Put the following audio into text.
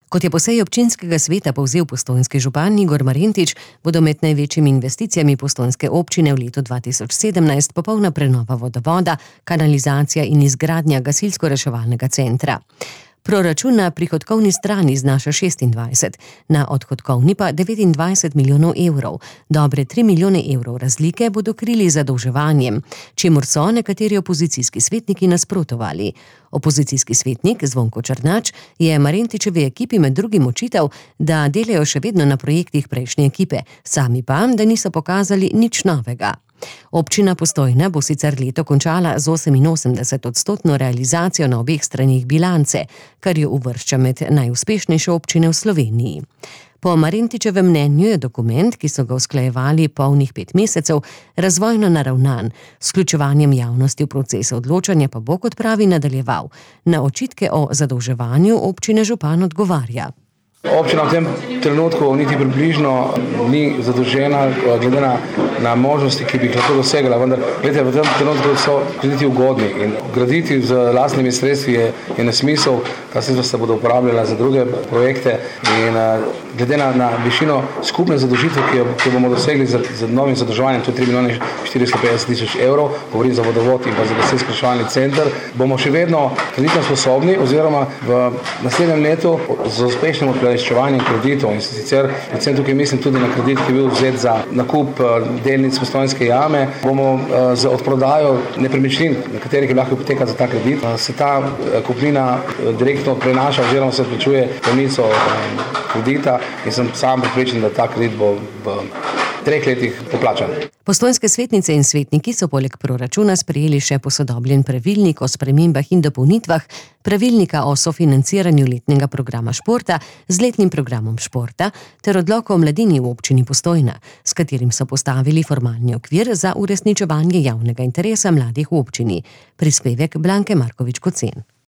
Kot je po seji občinskega sveta povzel postojnski župan Igor Marentič, bodo med največjimi investicijami postojnske občine v letu 2017 popolna prenova vodovoda, kanalizacija in izgradnja gasilsko-reševalnega centra. Proračun na prihodkovni strani znaša 26, na odhodkovni pa 29 milijonov evrov. Dobre 3 milijone evrov razlike bodo krili zadolževanjem, čemur so nekateri opozicijski svetniki nasprotovali. Opozicijski svetnik Zvonko Črnač je Marentičevi ekipi med drugim očital, da delajo še vedno na projektih prejšnje ekipe, sami pa, da niso pokazali nič novega. Občina Postojna bo sicer leto končala z 88% realizacijo na obeh stranih bilance, kar jo uvršča med najuspešnejše občine v Sloveniji. Po Marentičevem mnenju je dokument, ki so ga usklajevali polnih 5 mesecev, razvojno naravnan, s vključevanjem javnosti v proces odločanja pa bo, kot pravi, nadaljeval. Na očitke o zadolževanju občine župan odgovarja. Občina v tem trenutku niti približno ni zadolžena glede na možnosti, ki bi jih lahko dosegla, vendar glede, v tem trenutku so krediti ugodni in graditi z lastnimi sredstvi je nesmisel, ta sredstva se bodo uporabljala za druge projekte in glede na višino skupne zadolžitve, ki jo bomo dosegli z novim zadolževanjem, to je 3 milijone 450 tisoč evrov, govorim za vodovod in pa za gasilsko-reševalni center, bomo še vedno kreditno sposobni oziroma v naslednjem letu z uspešnim odplačevanjem kreditov in sicer predvsem tukaj mislim tudi na kredit, ki je bil vzet za nakup delnic Postojnske jame, bomo z odprodajo nepremičnin, na katerih je lahko hipoteka za ta kredit, se ta kupnina direktno prenaša oziroma se odplačuje glavnico kredita in sem sam prepričan, da ta kredit bo v 3 letih poplačan. Postojnske svetnice in svetniki so poleg proračuna sprejeli še posodobljen pravilnik o spremembah in dopolnitvah pravilnika o sofinanciranju letnega programa športa z letnim programom športa ter odlok o mladini v občini Postojna, s katerim so postavili formalni okvir za uresničevanje javnega interesa mladih v občini. Prispevek Blanke Markovič Kocen.